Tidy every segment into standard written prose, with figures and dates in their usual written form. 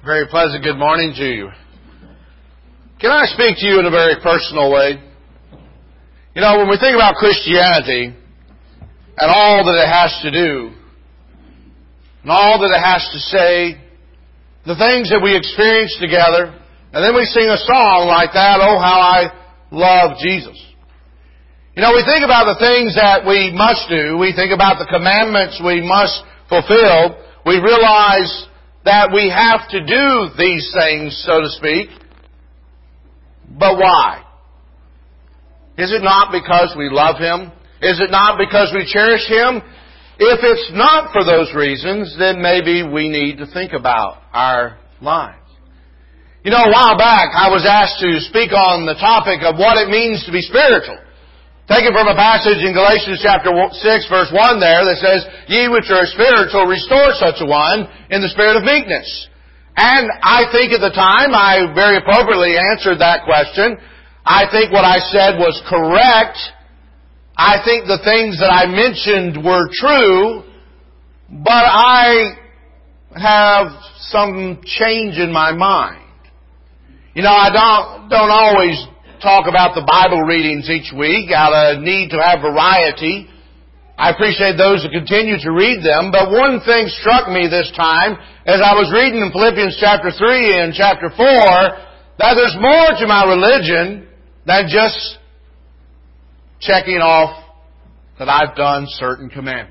Very pleasant good morning to you. Can I speak to you in a very personal way? You know, when we think about Christianity and all that it has to do, and all that it has to say, the things that we experience together, and then we sing a song like that, "Oh, how I love Jesus." You know, we think about the things that we must do. We think about the commandments we must fulfill. We realize that we have to do these things, so to speak. But why? Is it not because we love Him? Is it not because we cherish Him? If it's not for those reasons, then maybe we need to think about our lives. You know, a while back I was asked to speak on the topic of what it means to be spiritual. Taken from a passage in Galatians chapter 6, verse 1 there that says, "Ye which are spiritual, restore such a one in the spirit of meekness." And I think at the time I very appropriately answered that question. I think what I said was correct. I think the things that I mentioned were true, but I have some change in my mind. You know, I don't always talk about the Bible readings each week out of need to have variety. I appreciate those who continue to read them, but one thing struck me this time as I was reading in Philippians chapter 3 and chapter 4 that there's more to my religion than just checking off that I've done certain commandments.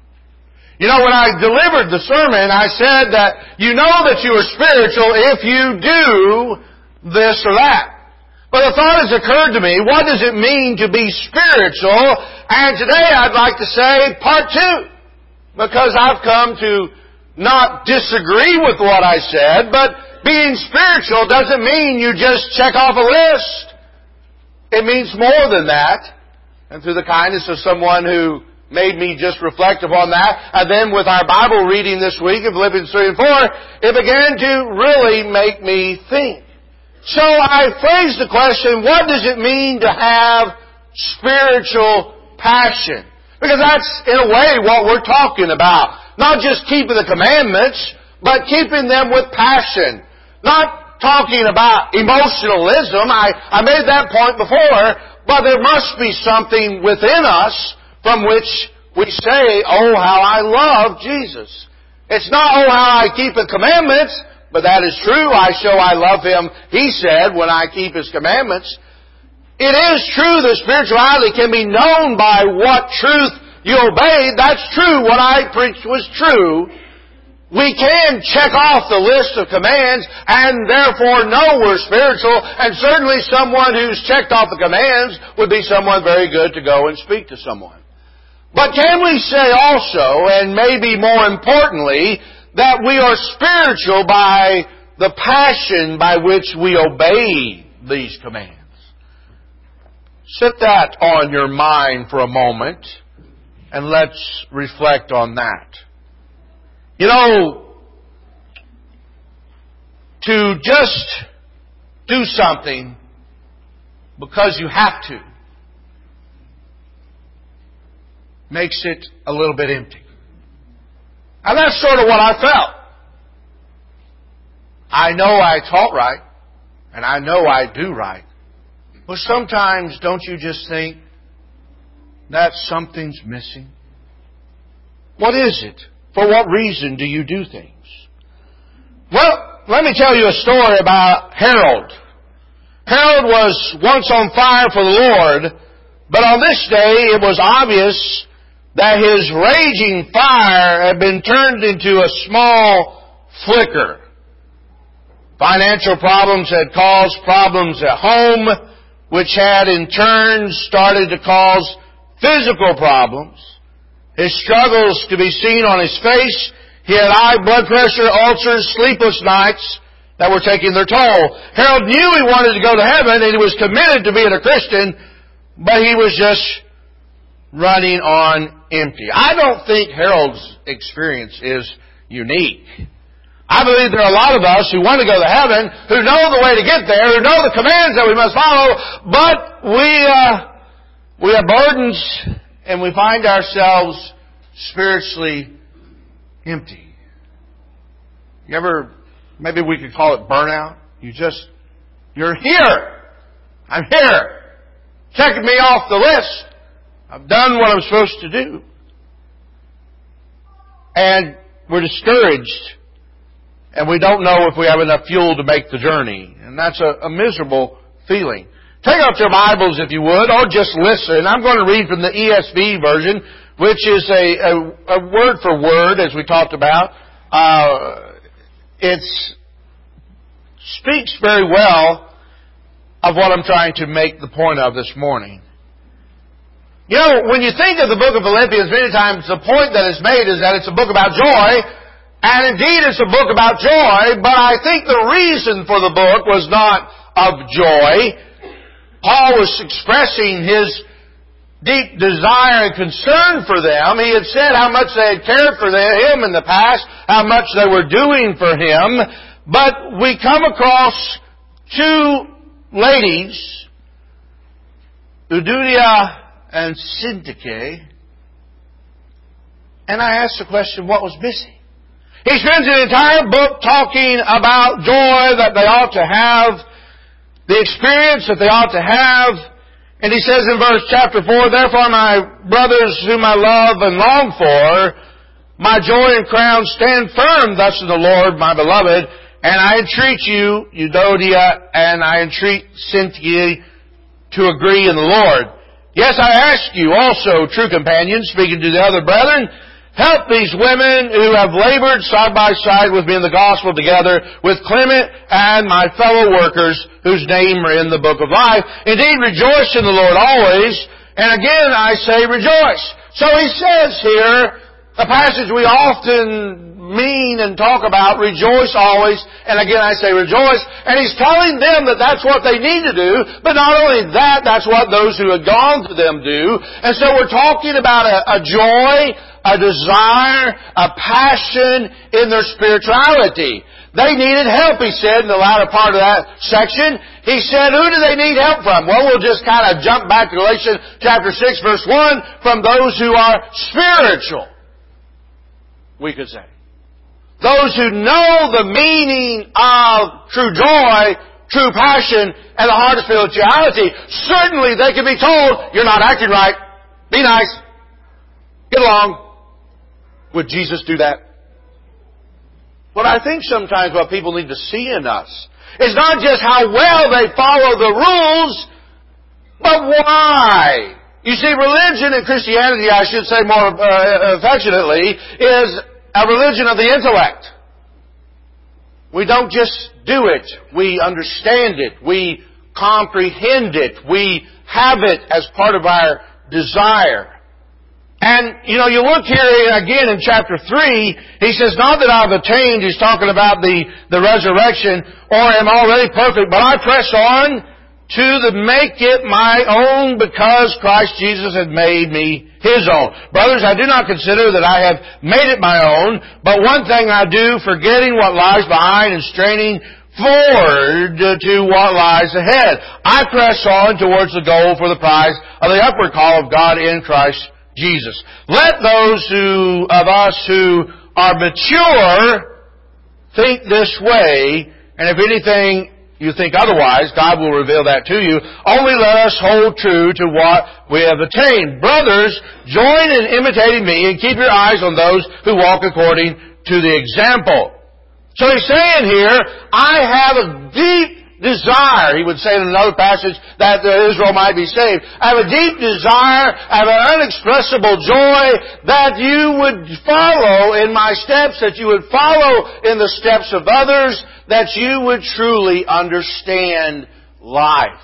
You know, when I delivered the sermon, I said that you know that you are spiritual if you do this or that. But a thought has occurred to me, what does it mean to be spiritual? And today I'd like to say part 2. Because I've come to not disagree with what I said, but being spiritual doesn't mean you just check off a list. It means more than that. And through the kindness of someone who made me just reflect upon that, and then with our Bible reading this week of Philippians 3 and 4, it began to really make me think. So I phrased the question, what does it mean to have spiritual passion? Because that's, in a way, what we're talking about. Not just keeping the commandments, but keeping them with passion. Not talking about emotionalism. I made that point before, but there must be something within us from which we say, "Oh, how I love Jesus." It's not, "Oh, how I keep the commandments," but that is true. "I show I love Him," He said, "when I keep His commandments." It is true that spirituality can be known by what truth you obey. That's true. What I preached was true. We can check off the list of commands and therefore know we're spiritual, and certainly someone who's checked off the commands would be someone very good to go and speak to someone. But can we say also, and maybe more importantly, that we are spiritual by the passion by which we obey these commands? Set that on your mind for a moment, and let's reflect on that. You know, to just do something because you have to makes it a little bit empty. And that's sort of what I felt. I know I taught right, and I know I do right. But sometimes don't you just think that something's missing? What is it? For what reason do you do things? Well, let me tell you a story about Harold. Harold was once on fire for the Lord, but on this day it was obvious that his raging fire had been turned into a small flicker. Financial problems had caused problems at home, which had in turn started to cause physical problems. His struggles could be seen on his face. He had high blood pressure, ulcers, sleepless nights that were taking their toll. Harold knew he wanted to go to heaven and he was committed to being a Christian, but he was just running on empty. I don't think Harold's experience is unique. I believe there are a lot of us who want to go to heaven, who know the way to get there, who know the commands that we must follow, but we have burdens and we find ourselves spiritually empty. You ever maybe we could call it burnout. You're here. I'm here. Checking me off the list. I've done what I'm supposed to do. And we're discouraged. And we don't know if we have enough fuel to make the journey. And that's a miserable feeling. Take out your Bibles if you would, or just listen. I'm going to read from the ESV version, which is a word for word, as we talked about. It speaks very well of what I'm trying to make the point of this morning. You know, when you think of the book of Philippians, many times the point that is made is that it's a book about joy, and indeed it's a book about joy, but I think the reason for the book was not of joy. Paul was expressing his deep desire and concern for them. He had said how much they had cared for him in the past, how much they were doing for him, but we come across two ladies, Euodia and Syntyche, and I asked the question, what was missing? He spends an entire book talking about joy that they ought to have, the experience that they ought to have, and he says in chapter 4, therefore my brothers whom I love and long for, my joy and crown, stand firm thus in the Lord, my beloved, and I entreat you, Euodia, and I entreat Syntyche to agree in the Lord. Yes, I ask you also, true companions, speaking to the other brethren, help these women who have labored side by side with me in the gospel together with Clement and my fellow workers whose name are in the book of life. Indeed, rejoice in the Lord always. And again, I say rejoice. So he says here, a passage we often mean and talk about, rejoice always, and again I say rejoice, and he's telling them that that's what they need to do, but not only that, that's what those who have gone to them do, and so we're talking about a joy, a desire, a passion in their spirituality. They needed help, he said in the latter part of that section. He said, who do they need help from? Well, we'll just kind of jump back to Galatians chapter 6 verse 1, from those who are spiritual, we could say. Those who know the meaning of true joy, true passion, and the heart of spirituality, certainly they can be told, you're not acting right. Be nice. Get along. Would Jesus do that? But I think sometimes what people need to see in us is not just how well they follow the rules, but why. You see, religion and Christianity, I should say more affectionately, is a religion of the intellect. We don't just do it. We understand it. We comprehend it. We have it as part of our desire. And, you look here again in chapter 3, he says, not that I've attained, he's talking about the resurrection, or am already perfect, but I press on to make it my own because Christ Jesus had made me His own. Brothers, I do not consider that I have made it my own, but one thing I do, forgetting what lies behind and straining forward to what lies ahead. I press on towards the goal for the prize of the upward call of God in Christ Jesus. Let those of us who are mature think this way, and if anything you think otherwise, God will reveal that to you. Only let us hold true to what we have attained. Brothers, join in imitating me and keep your eyes on those who walk according to the example. So he's saying here, I have a deep desire, he would say in another passage, that Israel might be saved. I have a deep desire, I have an unexpressible joy that you would follow in my steps, that you would follow in the steps of others, that you would truly understand life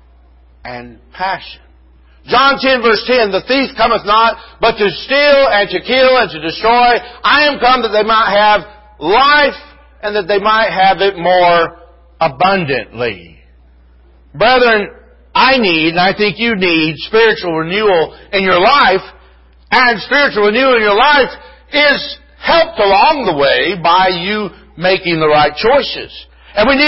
and passion. John 10 verse 10, the thief cometh not, but to steal and to kill and to destroy. I am come that they might have life and that they might have it more abundantly. Brethren, I need, and I think you need, spiritual renewal in your life, and spiritual renewal in your life is helped along the way by you making the right choices. And we need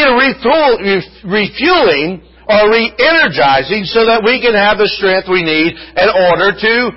a refueling or re-energizing so that we can have the strength we need in order to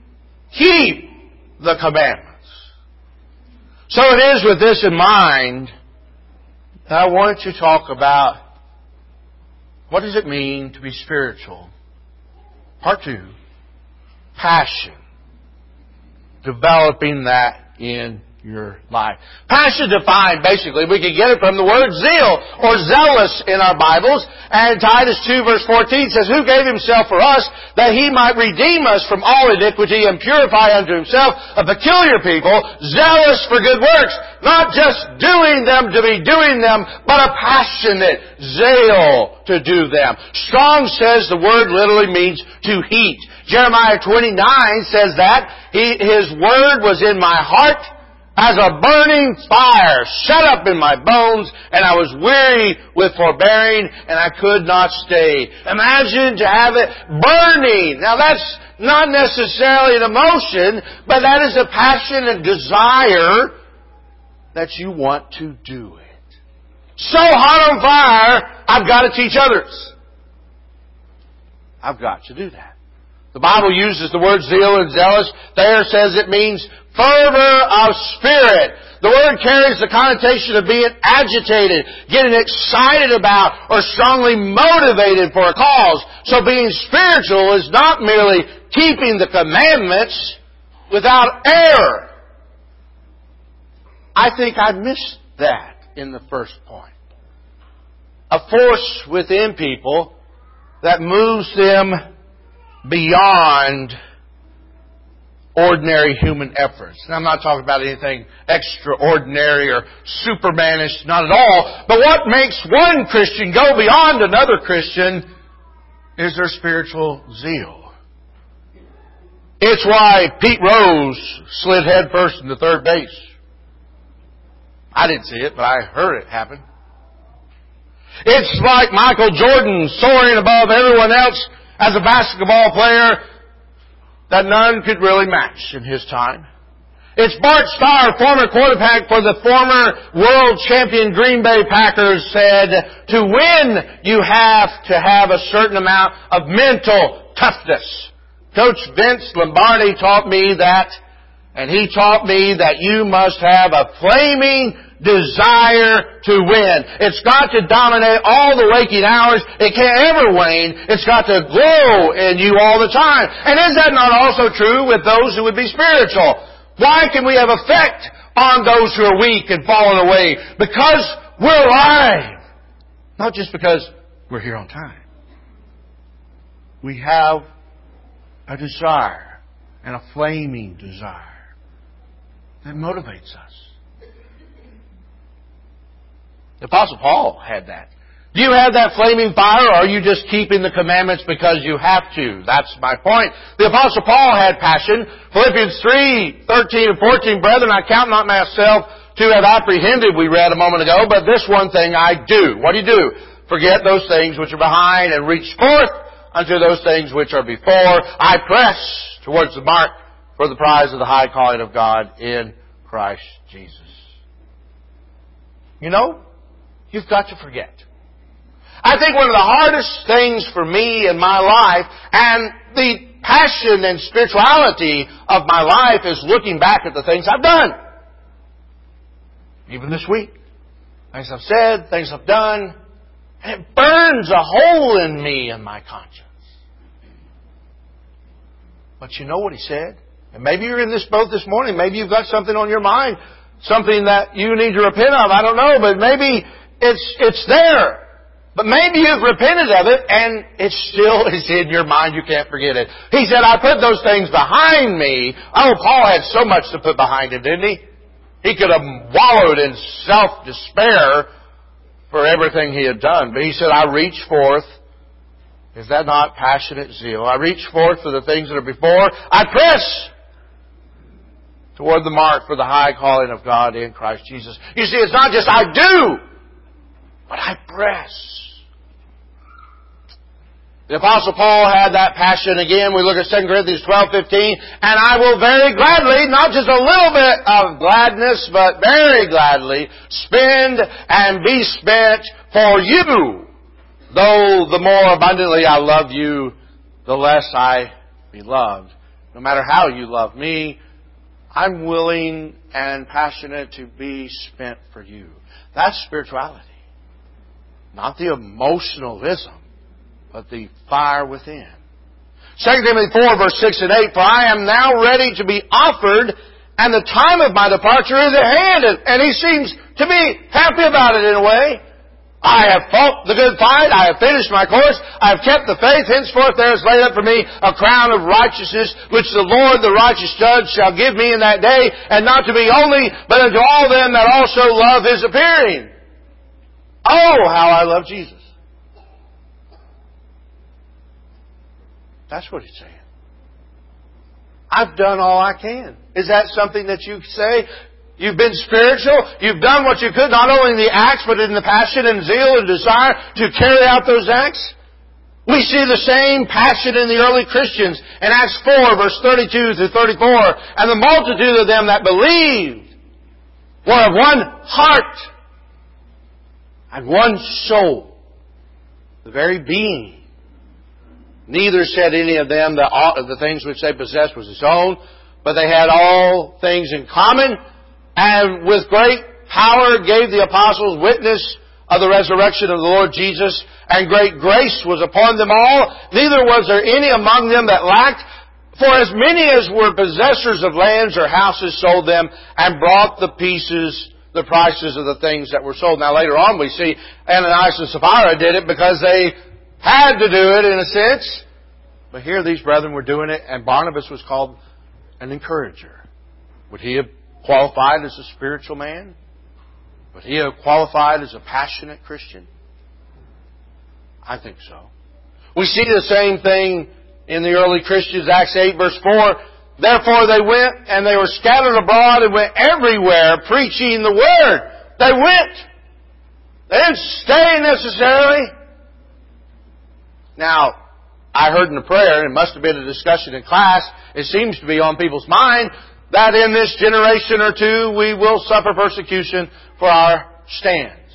keep the commandments. So it is with this in mind I want to talk about what does it mean to be spiritual. Part 2, passion. Developing that in your life. Passion defined, basically, we can get it from the word zeal or zealous in our Bibles. And Titus 2 verse 14 says, who gave Himself for us that He might redeem us from all iniquity and purify unto Himself a peculiar people, zealous for good works. Not just doing them to be doing them, but a passionate zeal to do them. Strong says the word literally means to heat. Jeremiah 29 says that His word was in my heart as a burning fire, shut up in my bones, and I was weary with forbearing, and I could not stay. Imagine to have it burning. Now that's not necessarily an emotion, but that is a passion and desire that you want to do it. So hot on fire, I've got to teach others. I've got to do that. The Bible uses the word zeal and zealous. There says it means fervor of spirit. The word carries the connotation of being agitated, getting excited about, or strongly motivated for a cause. So being spiritual is not merely keeping the commandments without error. I think I missed that in the first point. A force within people that moves them beyond ordinary human efforts. And I'm not talking about anything extraordinary or supermanish, not at all. But what makes one Christian go beyond another Christian is their spiritual zeal. It's why Pete Rose slid headfirst into third base. I didn't see it, but I heard it happen. It's like Michael Jordan soaring above everyone else as a basketball player that none could really match in his time. It's Bart Starr, former quarterback for the former world champion Green Bay Packers, said, to win, you have to have a certain amount of mental toughness. Coach Vince Lombardi taught me that, and he taught me that you must have a flaming desire to win. It's got to dominate all the waking hours. It can't ever wane. It's got to glow in you all the time. And is that not also true with those who would be spiritual? Why can we have effect on those who are weak and fallen away? Because we're alive. Not just because we're here on time. We have a desire, and a flaming desire that motivates us. The Apostle Paul had that. Do you have that flaming fire, or are you just keeping the commandments because you have to? That's my point. The Apostle Paul had passion. Philippians 3:13 and 14, brethren, I count not myself to have apprehended, we read a moment ago, but this one thing I do. What do? Forget those things which are behind and reach forth unto those things which are before. I press towards the mark for the prize of the high calling of God in Christ Jesus. You know, you've got to forget. I think one of the hardest things for me in my life, and the passion and spirituality of my life, is looking back at the things I've done. Even this week. Things I've said, things I've done. And it burns a hole in me and my conscience. But you know what he said? And maybe you're in this boat this morning. Maybe you've got something on your mind. Something that you need to repent of. I don't know, but maybe it's there. But maybe you've repented of it and it still is in your mind. You can't forget it. He said, I put those things behind me. Oh, Paul had so much to put behind him, didn't he? He could have wallowed in self-despair for everything he had done. But he said, I reach forth. Is that not passionate zeal? I reach forth for the things that are before. I press toward the mark for the high calling of God in Christ Jesus. You see, it's not just I do, but I press. The Apostle Paul had that passion again. We look at 2 Corinthians 12:15. And I will very gladly, not just a little bit of gladness, but very gladly, spend and be spent for you. Though the more abundantly I love you, the less I be loved. No matter how you love me, I'm willing and passionate to be spent for you. That's spirituality. Not the emotionalism, but the fire within. 2 Timothy 4, verse 6 and 8, "For I am now ready to be offered, and the time of my departure is at hand." And he seems to be happy about it in a way. "I have fought the good fight. I have finished my course. I have kept the faith. Henceforth there is laid up for me a crown of righteousness, which the Lord, the righteous judge, shall give me in that day, and not to me only, but unto all them that also love His appearing." Oh, how I love Jesus. That's what He's saying. I've done all I can. Is that something that you say? You've been spiritual. You've done what you could, not only in the acts, but in the passion and zeal and desire to carry out those acts. We see the same passion in the early Christians in Acts 4, verse 32 through 34. "And the multitude of them that believed were of one heart and one soul." The very being. "Neither said any of them that the things which they possessed was his own, but they had all things in common, and with great power gave the apostles witness of the resurrection of the Lord Jesus, and great grace was upon them all. Neither was there any among them that lacked, for as many as were possessors of lands or houses sold them, and brought the prices of the things that were sold." Now later on we see Ananias and Sapphira did it because they had to do it in a sense. But here these brethren were doing it, and Barnabas was called an encourager. Would he have qualified as a spiritual man? Would he have qualified as a passionate Christian? I think so. We see the same thing in the early Christians. Acts 8, verse 4. "Therefore they went, and they were scattered abroad, and went everywhere preaching the word." They went. They didn't stay necessarily. Now, I heard in the prayer, and it must have been a discussion in class, it seems to be on people's mind, that in this generation or two we will suffer persecution for our stands.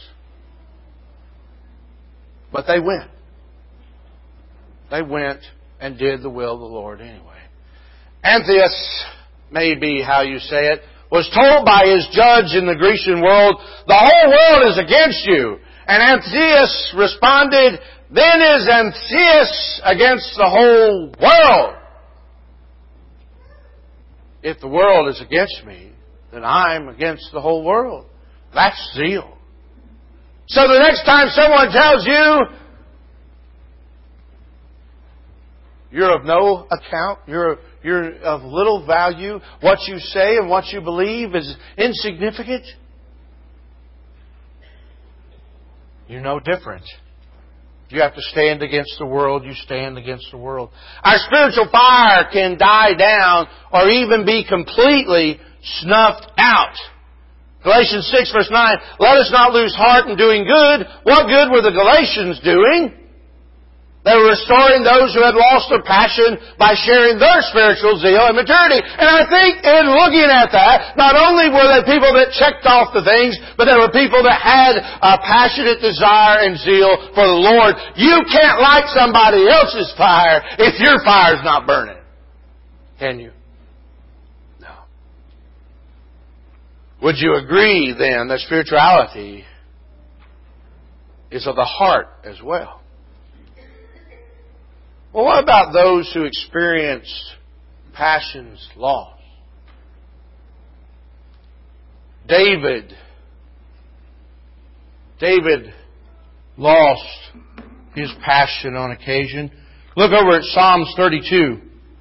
But they went. They went and did the will of the Lord anyway. Anthias, may be how you say it, was told by his judge in the Grecian world, "The whole world is against you." And Anthias responded, "Then is Anthias against the whole world. If the world is against me, then I'm against the whole world." That's zeal. So the next time someone tells you you're of no account, you're of little value, what you say and what you believe is insignificant, you're no different. You have to stand against the world, you stand against the world. Our spiritual fire can die down or even be completely snuffed out. Galatians 6, verse 9, "Let us not lose heart in doing good." What good were the Galatians doing? They were restoring those who had lost their passion by sharing their spiritual zeal and maturity. And I think in looking at that, not only were they people that checked off the things, but they were people that had a passionate desire and zeal for the Lord. You can't light somebody else's fire if your fire's not burning. Can you? No. Would you agree then that spirituality is of the heart as well? Well, what about those who experience passion's loss? David lost his passion on occasion. Look over at Psalms 32.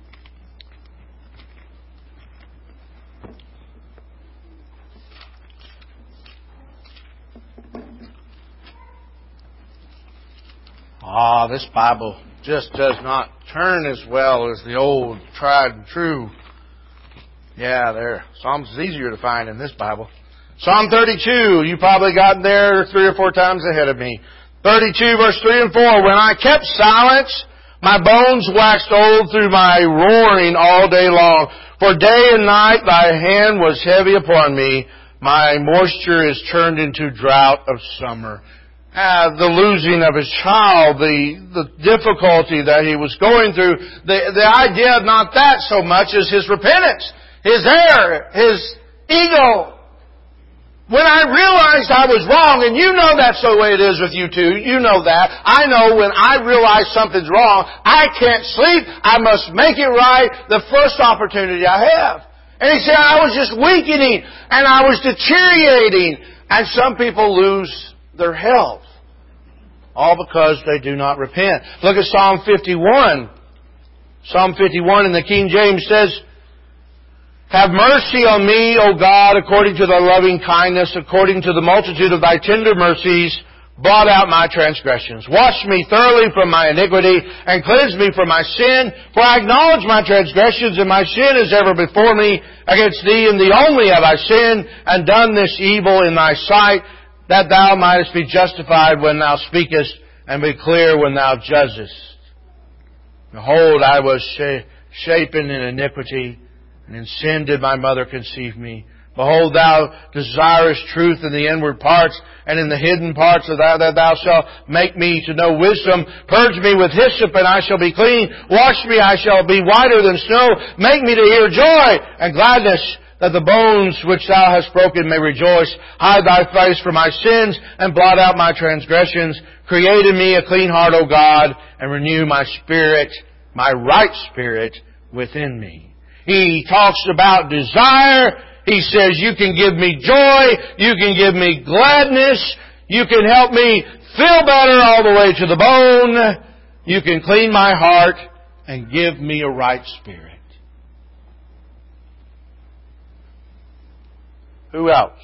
This Bible just does not turn as well as the old tried and true. Yeah, there. Psalms is easier to find in this Bible. Psalm 32, you probably got there 3 or 4 times ahead of me. 32 verse 3 and 4, "When I kept silence, my bones waxed old through my roaring all day long. For day and night thy hand was heavy upon me. My moisture is turned into drought of summer." The losing of his child, the difficulty that he was going through, the idea of not that so much as his repentance, his error, his ego. When I realized I was wrong, and you know that's the way it is with you too, you know that. I know when I realize something's wrong, I can't sleep, I must make it right the first opportunity I have. And he said, I was just weakening, and I was deteriorating, and some people lose their health. All because they do not repent. Look at Psalm 51. Psalm 51 in the King James says, have mercy on me, O God, according to thy loving kindness, according to the multitude of thy tender mercies, blot out my transgressions. Wash me thoroughly from my iniquity, and cleanse me from my sin. For I acknowledge my transgressions, and my sin is ever before me. Against thee and thee only have I sinned, and done this evil in thy sight, that thou mightest be justified when thou speakest, and be clear when thou judgest. Behold, I was shapen in iniquity, and in sin did my mother conceive me. Behold, thou desirest truth in the inward parts, and in the hidden parts of that thou shalt make me to know wisdom. Purge me with hyssop, and I shall be clean. Wash me, I shall be whiter than snow. Make me to hear joy and gladness, that the bones which thou hast broken may rejoice. Hide thy face from my sins, and blot out my transgressions. Create in me a clean heart, O God, and renew my spirit, my right spirit within me. He talks about desire. He says, you can give me joy. You can give me gladness. You can help me feel better all the way to the bone. You can clean my heart and give me a right spirit. Who else?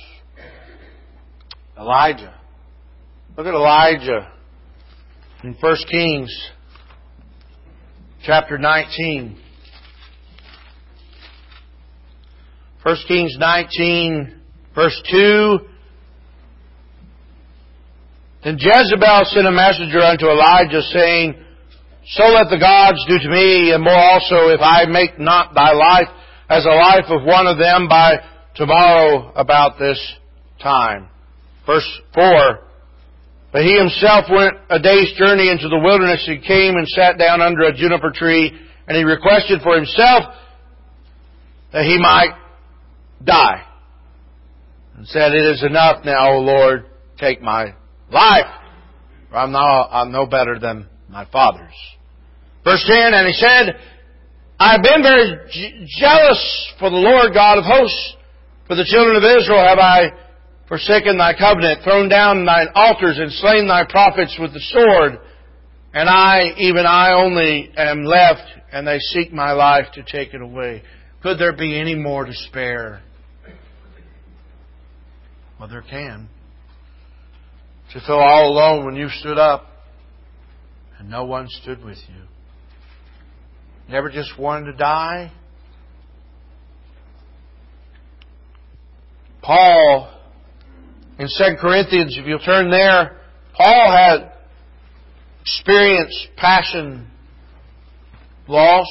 Elijah. Look at Elijah in 1 Kings chapter 19. 1 Kings 19, verse 2. Then Jezebel sent a messenger unto Elijah, saying, so let the gods do to me, and more also, if I make not thy life as the life of one of them by tomorrow about this time. Verse 4. But he himself went a day's journey into the wilderness, and came and sat down under a juniper tree, and he requested for himself that he might die, and said, it is enough now, O Lord, take my life, for I'm no better than my fathers. Verse 10, and he said, I have been very jealous for the Lord God of hosts. For the children of Israel have I forsaken thy covenant, thrown down thine altars, and slain thy prophets with the sword. And I, even I only, am left, and they seek my life to take it away. Could there be any more to spare? Well, there can. To feel all alone when you stood up and no one stood with you. Never just wanted to die? Paul, in 2 Corinthians, if you'll turn there, Paul had experienced passion lost.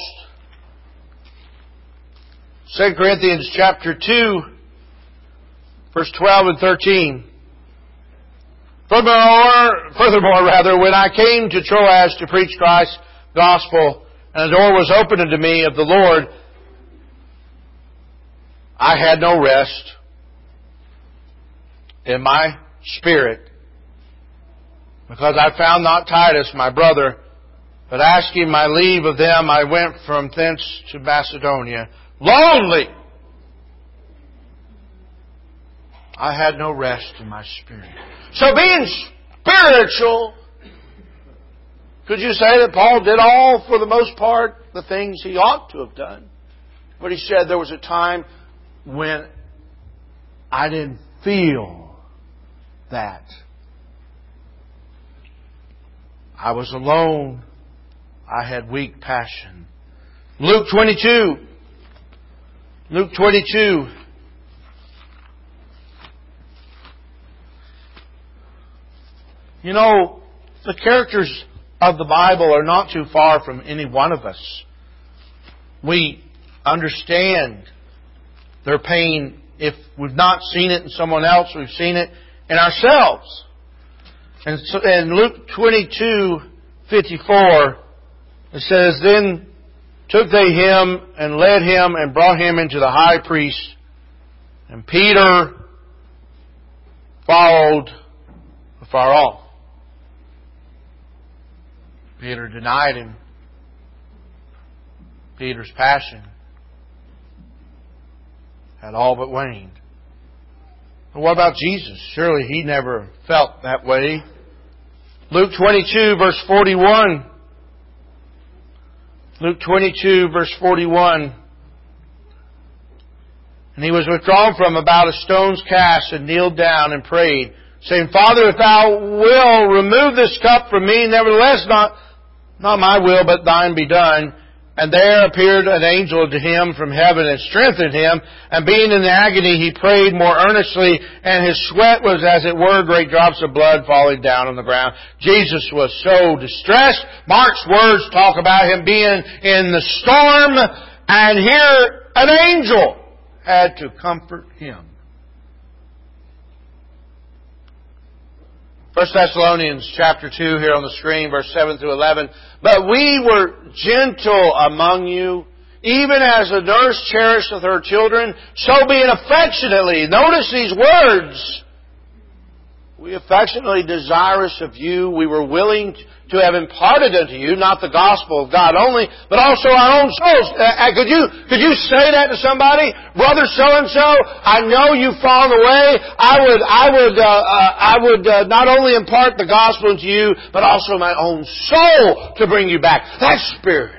2 Corinthians chapter 2, verse 12 and 13. Furthermore, when I came to Troas to preach Christ's gospel, and the door was opened unto me of the Lord, I had no rest in my spirit, because I found not Titus, my brother, but asking my leave of them, I went from thence to Macedonia, lonely. I had no rest in my spirit. So being spiritual, could you say that Paul did all, for the most part, the things he ought to have done? But he said there was a time when I didn't feel that. I was alone. I had weak passion. Luke 22. Luke 22. You know, the characters of the Bible are not too far from any one of us. We understand their pain. If we've not seen it in someone else, we've seen it in ourselves. And so in Luke 22:54, it says, Then took they him and led him and brought him into the high priest. And Peter followed afar off. Peter denied Him. Peter's passion had all but waned. And what about Jesus? Surely He never felt that way. Luke 22, verse 41. Luke 22, verse 41. And He was withdrawn from about a stone's cast and kneeled down and prayed, saying, Father, if Thou wilt remove this cup from me, nevertheless not my will, but Thine be done. And there appeared an angel to him from heaven and strengthened him. And being in agony, he prayed more earnestly, and his sweat was, as it were, great drops of blood falling down on the ground. Jesus was so distressed. Mark's words talk about Him being in the storm, and here an angel had to comfort Him. 1 Thessalonians chapter 2 here on the screen, verse 7 through 11. But we were gentle among you, even as a nurse cherisheth her children, so being affectionately, notice these words, we affectionately desirous of you, we were willing to have imparted unto you, not the gospel of God only, but also our own souls. Could you say that to somebody? Brother so-and-so, I know you've fallen away. I would not only impart the gospel unto you, but also my own soul to bring you back. That's spiritual.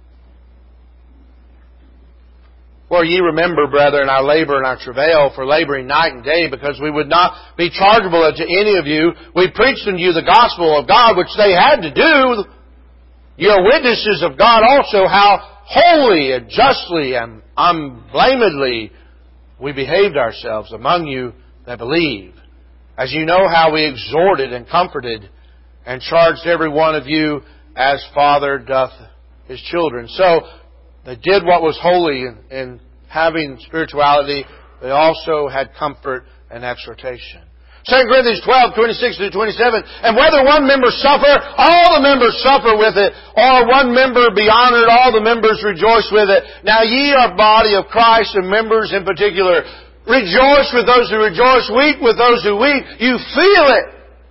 For ye remember, brethren, our labor and our travail, for laboring night and day, because we would not be chargeable unto any of you. We preached unto you the gospel of God, which they had to do. You are witnesses of God also, how holy and justly and unblamedly we behaved ourselves among you that believe. As you know how we exhorted and comforted and charged every one of you as father doth his children. So, they did what was holy in having spirituality. They also had comfort and exhortation. 2 Corinthians 12, 26 to 27. And whether one member suffer, all the members suffer with it. Or one member be honored, all the members rejoice with it. Now ye are body of Christ and members in particular. Rejoice with those who rejoice. Weep with those who weep. You feel it.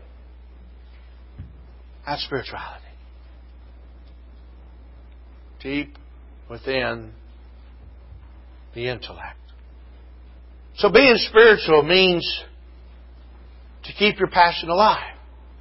That's spirituality. Deep within the intellect. So being spiritual means to keep your passion alive.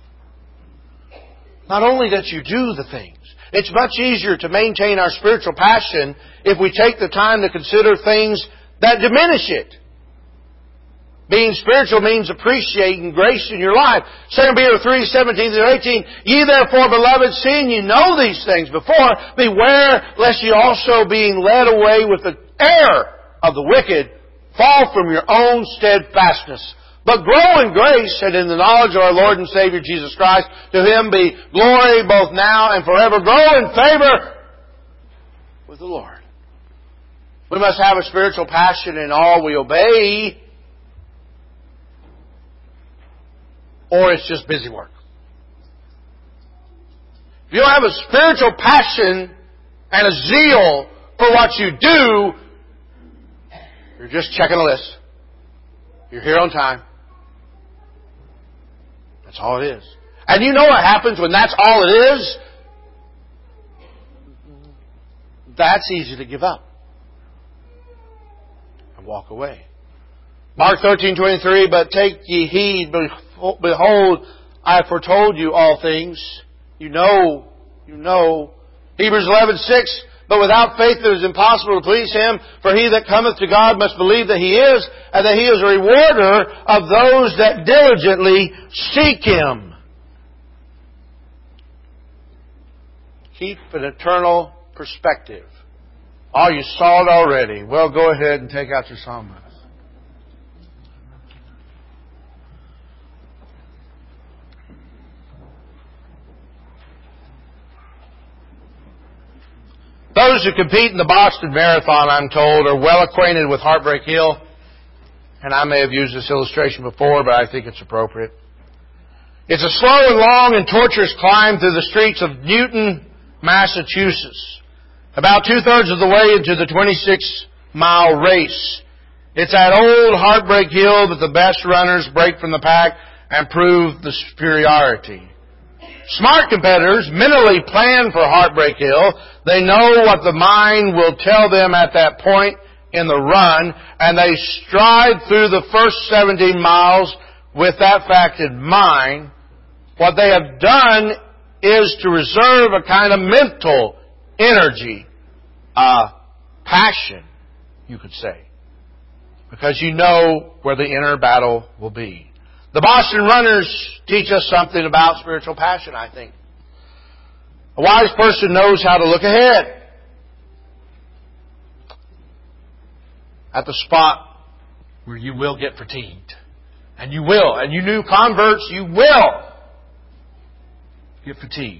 Not only that you do the things. It's much easier to maintain our spiritual passion if we take the time to consider things that diminish it. Being spiritual means appreciating grace in your life. 2 Peter 3, 17 through 18. Ye therefore, beloved, seeing you know these things before, beware lest ye also being led away with the error of the wicked, fall from your own steadfastness. But grow in grace and in the knowledge of our Lord and Savior Jesus Christ. To Him be glory both now and forever. Grow in favor with the Lord. We must have a spiritual passion in all we obey, or it's just busy work. If you don't have a spiritual passion and a zeal for what you do, you're just checking a list. You're here on time. That's all it is. And you know what happens when that's all it is? That's easy to give up and walk away. Mark 13:23, but take ye heed, behold, I have foretold you all things. You know. Hebrews 11:6, but without faith it is impossible to please Him, for he that cometh to God must believe that He is, and that He is a rewarder of those that diligently seek Him. Keep an eternal perspective. Oh, you saw it already. Well, go ahead and take out your songbook. Those who compete in the Boston Marathon, I'm told, are well acquainted with Heartbreak Hill. And I may have used this illustration before, but I think it's appropriate. It's a slow and long and torturous climb through the streets of Newton, Massachusetts. About 2/3 of the way into the 26-mile race. It's that old Heartbreak Hill that the best runners break from the pack and prove the superiority. Smart competitors mentally plan for Heartbreak Hill. They know what the mind will tell them at that point in the run, and they stride through the first 17 miles with that fact in mind. What they have done is to reserve a kind of mental energy, passion, you could say, because you know where the inner battle will be. The Boston runners teach us something about spiritual passion, I think. A wise person knows how to look ahead at the spot where you will get fatigued. And you will. And you new converts, you will get fatigued.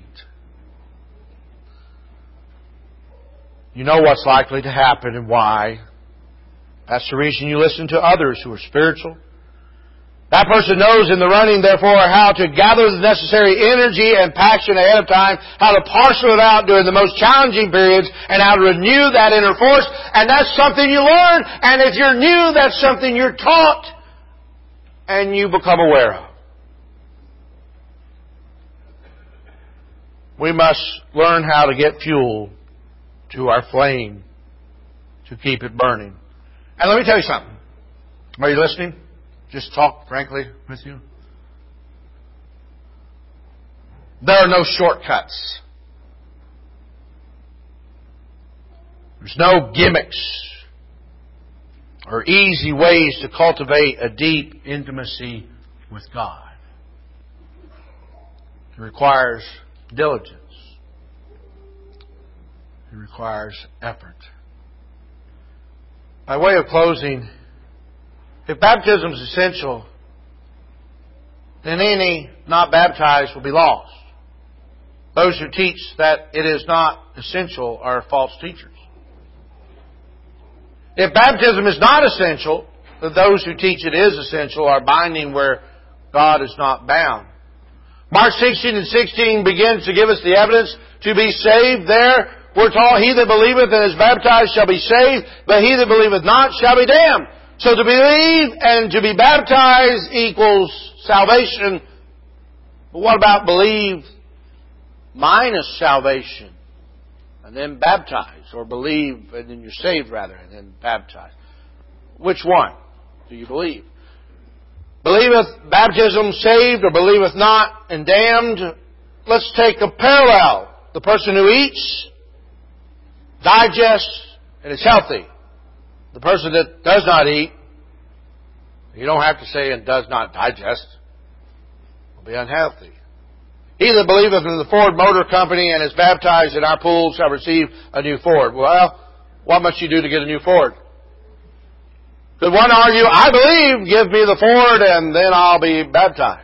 You know what's likely to happen and why. That's the reason you listen to others who are spiritual. That person knows in the running, therefore, how to gather the necessary energy and passion ahead of time, how to parcel it out during the most challenging periods, and how to renew that inner force. And that's something you learn. And if you're new, that's something you're taught and you become aware of. We must learn how to get fuel to our flame to keep it burning. And let me tell you something. Are you listening? Just talk frankly with you. There are no shortcuts. There's no gimmicks or easy ways to cultivate a deep intimacy with God. It requires diligence. It requires effort. By way of closing, if baptism is essential, then any not baptized will be lost. Those who teach that it is not essential are false teachers. If baptism is not essential, then those who teach it is essential are binding where God is not bound. Mark 16 and 16 begins to give us the evidence to be saved. There we're taught, he that believeth and is baptized shall be saved, but he that believeth not shall be damned. So to believe and to be baptized equals salvation. But what about believe minus salvation and then baptize? Or believe and then you're saved rather and then baptized? Which one do you believe? Believeth baptism saved or believeth not and damned? Let's take a parallel. The person who eats, digests, and is healthy. The person that does not eat, you don't have to say and does not digest, will be unhealthy. He that believeth in the Ford Motor Company and is baptized in our pool shall receive a new Ford. Well, what must you do to get a new Ford? Could one argue, I believe, give me the Ford and then I'll be baptized?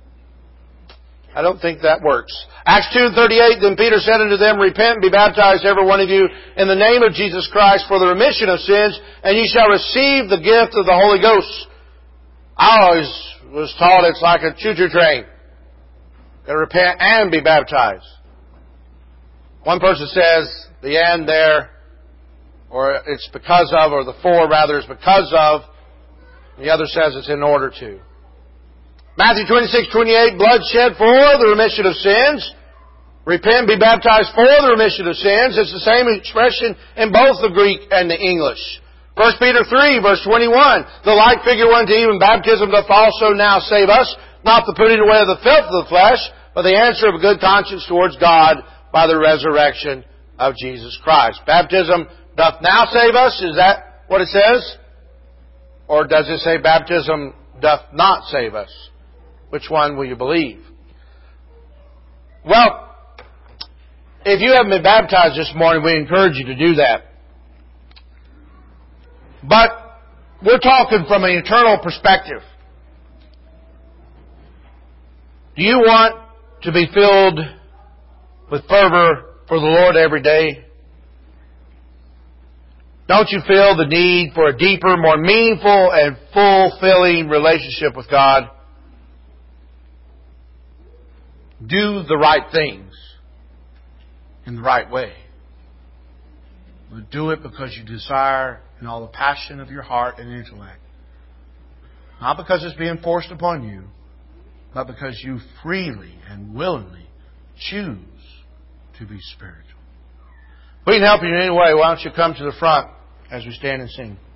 I don't think that works. Acts 2:38, then Peter said unto them, repent and be baptized every one of you in the name of Jesus Christ for the remission of sins, and ye shall receive the gift of the Holy Ghost. I always was taught it's like a choo-choo train. Got to repent and be baptized. One person says the and there, or it's because of, or the for rather is because of. The other says it's in order to. Matthew 26:28, blood shed for the remission of sins. Repent, be baptized for the remission of sins. It's the same expression in both the Greek and the English. 1 Peter 3, verse 21, the like figure unto even baptism doth also now save us, not the putting away of the filth of the flesh, but the answer of a good conscience towards God by the resurrection of Jesus Christ. Baptism doth now save us. Is that what it says? Or does it say baptism doth not save us? Which one will you believe? Well, if you haven't been baptized this morning, we encourage you to do that. But we're talking from an eternal perspective. Do you want to be filled with fervor for the Lord every day? Don't you feel the need for a deeper, more meaningful, and fulfilling relationship with God? Do the right things in the right way. but do it because you desire in all the passion of your heart and intellect. Not because it's being forced upon you, but because you freely and willingly choose to be spiritual. If we can help you in any way, why don't you come to the front as we stand and sing?